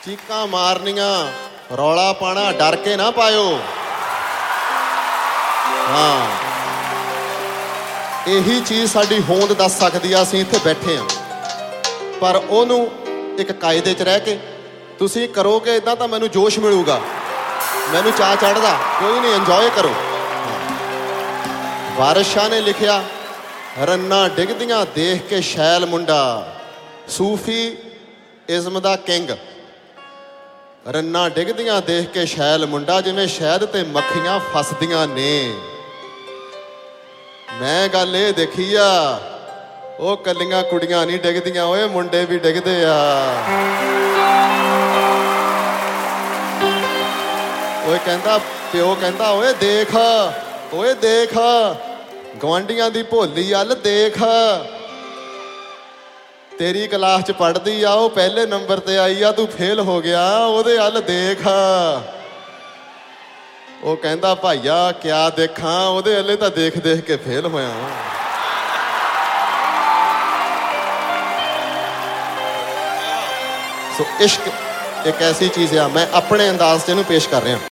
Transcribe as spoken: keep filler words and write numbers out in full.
ਚੀਕਾਂ ਮਾਰਨੀਆਂ, ਰੌਲਾ ਪਾਣਾ, ਡਰ ਕੇ ਨਾ ਪਾਇਓ। ਹਾਂ, ਇਹੀ ਚੀਜ਼ ਸਾਡੀ ਹੋਂਦ ਦੱਸ ਸਕਦੀ ਆ। ਅਸੀਂ ਇੱਥੇ ਬੈਠੇ ਹਾਂ, ਪਰ ਉਹਨੂੰ ਇੱਕ ਕਾਇਦੇ 'ਚ ਰਹਿ ਕੇ ਤੁਸੀਂ ਕਰੋਗੇ ਇੱਦਾਂ ਤਾਂ ਮੈਨੂੰ ਜੋਸ਼ ਮਿਲੂਗਾ, ਮੈਨੂੰ ਚਾਅ ਚੜ੍ਹਦਾ। ਕੋਈ ਨਹੀਂ, ਇੰਜੋਏ ਕਰੋ। ਵਾਰਿਸ ਸ਼ਾਹ ਨੇ ਲਿਖਿਆ, ਰੰਨਾਂ ਡਿੱਗਦੀਆਂ ਦੇਖ ਕੇ ਸ਼ੈਲ ਮੁੰਡਾ, ਸੂਫੀ ਇਜ਼ਮ ਦਾ ਕਿੰਗ। ਰੰਨਾਂ ਡਿੱਗਦੀਆਂ ਦੇਖ ਕੇ ਸ਼ੈਲ ਮੁੰਡਾ, ਜਿਵੇਂ ਸ਼ਹਿਦ ਤੇ ਮੱਖੀਆਂ ਫਸਦੀਆਂ ਨੇ। ਮੈਂ ਗੱਲ ਇਹ ਦੇਖੀ ਆ, ਉਹ ਕੱਲੀਆਂ ਕੁੜੀਆਂ ਨਹੀਂ ਡਿੱਗਦੀਆਂ, ਓਏ ਮੁੰਡੇ ਵੀ ਡਿੱਗਦੇ ਆ। ਓਏ ਕਹਿੰਦਾ, ਪਿਓ ਕਹਿੰਦਾ, ਓਏ ਦੇਖ, ਓਏ ਦੇਖ, ਗੁਆਂਢੀਆਂ ਦੀ ਭੋਲੀ ਵੱਲ ਦੇਖ, ਤੇਰੀ ਕਲਾਸ 'ਚ ਪੜ੍ਹਦੀ ਆ, ਉਹ ਪਹਿਲੇ ਨੰਬਰ 'ਤੇ ਆਈ ਆ, ਤੂੰ ਫੇਲ ਹੋ ਗਿਆ, ਉਹਦੇ ਵੱਲ ਦੇਖ। ਉਹ ਕਹਿੰਦਾ, ਭਾਈਆ ਕਿਆ ਦੇਖਾਂ, ਉਹਦੇ ਵੱਲੇ ਤਾਂ ਦੇਖ ਦੇਖ ਕੇ ਫੇਲ ਹੋਇਆ। ਸੋ ਇਸ਼ਕ ਇੱਕ ਐਸੀ ਚੀਜ਼ ਆ, ਮੈਂ ਆਪਣੇ ਅੰਦਾਜ਼ 'ਚ ਇਹਨੂੰ ਪੇਸ਼ ਕਰ ਰਿਹਾ।